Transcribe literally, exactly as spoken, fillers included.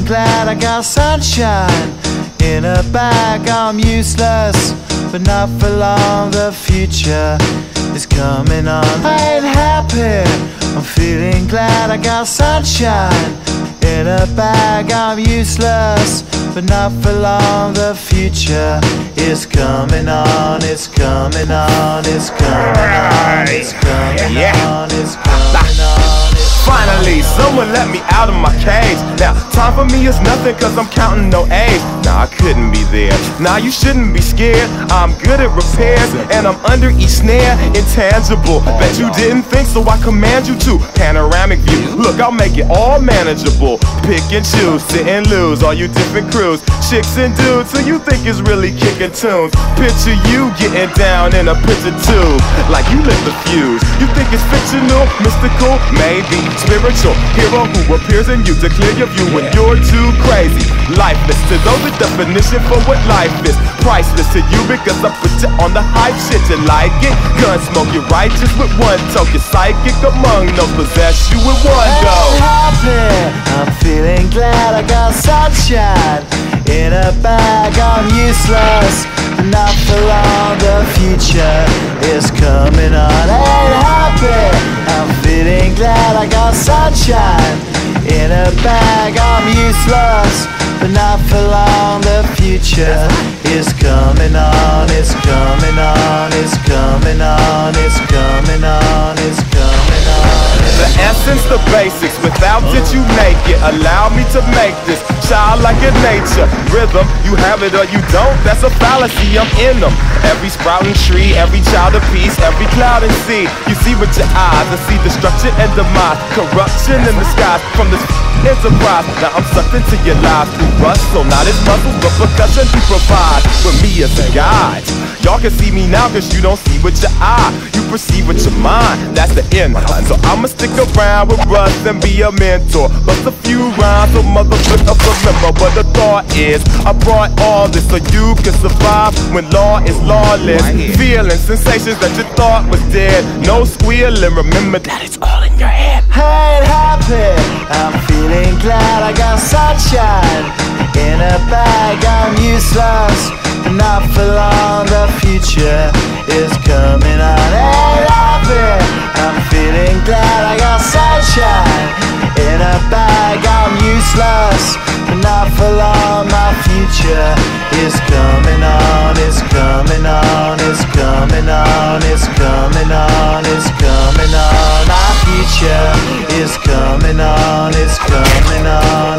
glad I got sunshine in a bag. I'm useless, but not for long. The future is coming on. I ain't happy, I'm feeling glad I got sunshine in a bag. I'm useless, but not for long. The future is coming on. It's coming on. It's coming on. It's coming on. It's coming on. Finally, someone let me out of my cage. Now, time for me is nothing cause I'm counting no A's. Nah, I couldn't be there. Nah, you shouldn't be scared. I'm good at repairs and I'm under each snare. Intangible, bet you didn't think, so I command you to. Panoramic view, look, I'll make it all manageable. Pick and choose, sit and lose, all you different crews. Chicks and dudes who you think is really kicking tunes. Picture you getting down in a picture tube, like you lit the fuse. You think it's fictional, mystical, maybe spiritual hero who appears in you to clear your view when you're too crazy. Lifeless to those, the definition for what life is. Priceless to you because I put you on the hype shit. You like it? Gun smoke, you're righteous with one toke. You're psychic among those, possess you with one go. I'm happy, I'm feeling glad I got sunshine in a bag. I'm useless, but not for long. The future is coming on. I ain't happy, I'm feeling glad I got sunshine in a bag. I'm useless, but not for long. The future is coming on. It's coming on. It's coming on. It's coming on. It's coming on. The essence, the basics, without it you make it. Allow me to make this childlike in nature. Rhythm, you have it or you don't, that's a fallacy, I'm in them. Every sprouting tree, every child of peace, every cloud and sea. You see with your eyes, I see destruction and demise. Corruption in the skies from this enterprise. Now I'm sucked into your lives through rust, so not as muscles, but percussion you provide for me as a guide. Y'all can see me now cause you don't see with your eye. You perceive with your mind, that's the end. So I'ma stick around with Russ and be a mentor. Bust a few rhymes so motherfuckers remember what the thought is. I brought all this so you can survive when law is lawless. Feeling sensations that you thought was dead. No squealing, remember that it's all in your head. I ain't happy, I'm feeling glad I got sunshine in a bag. I'm useless, but not for long. The future is coming on. I ain't happy, I'm feeling glad I got sunshine in a bag. I'm useless, but not for long. My future is coming on. It's coming on. It's coming on. It's coming on. It's coming on. My future is coming on. It's coming on.